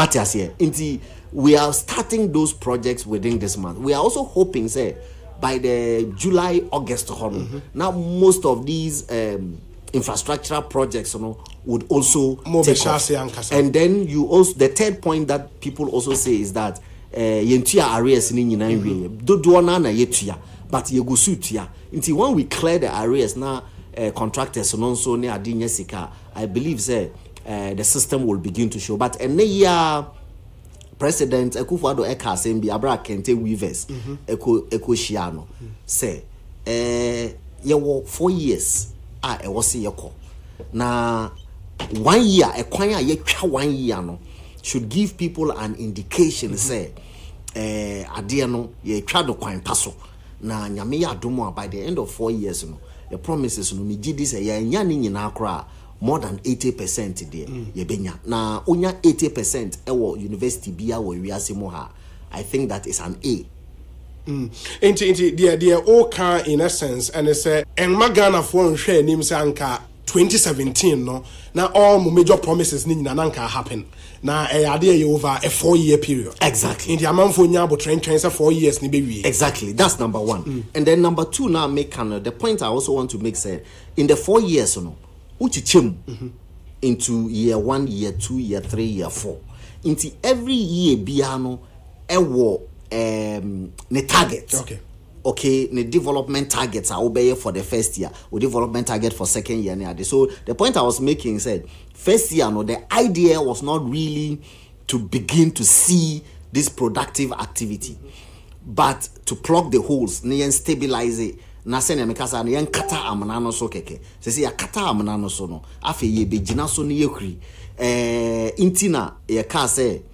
what you say. We are starting those projects within this month. We are also hoping, say, by the July, August, now most of these infrastructural projects, would also take off. And then you also, the third point that people also say is that yentia arrears in but you go suit ya. Until when we clear the arrears now, contractors and also near Adinya Sika, I believe say the system will begin to show. But a year President Akufo-Addo Eka Sembi Abra Kente Weavers Eko Shiano say ye wo 4 years e was yeko. Na 1 year a kwanya ye twa 1 year no should give people an indication say ade no ye twa do kwan paso na nyame ya domo by the end of 4 years no the promises no me gidi say ye nya ni nyina akra more than 80% there ye benya na onya 80% ewo university bia wo wiase mo ha. I think that is an A. Into the all car in essence and they say and Magana for share name sanka 2017 no now all major promises ni na nanka happen na ade over a 4-year period. Exactly. In the amount for nyabo train 4 years ni be. Exactly. That's number one. And then number two now make the point I also want to make say in the 4 years uchichim into year 1, year 2, year 3, year 4. Into every year biano ewo ne targets. Okay, the development targets are obey for the first year, or development target for second year. So the point I was making said, first year, the idea was not really to begin to see this productive activity, but to plug the holes, and stabilize it. Nasene mekasa na kata amana no so keke. Se ya kata amana no so no. Afi ye be gina so ne yekri. Intina ye ka say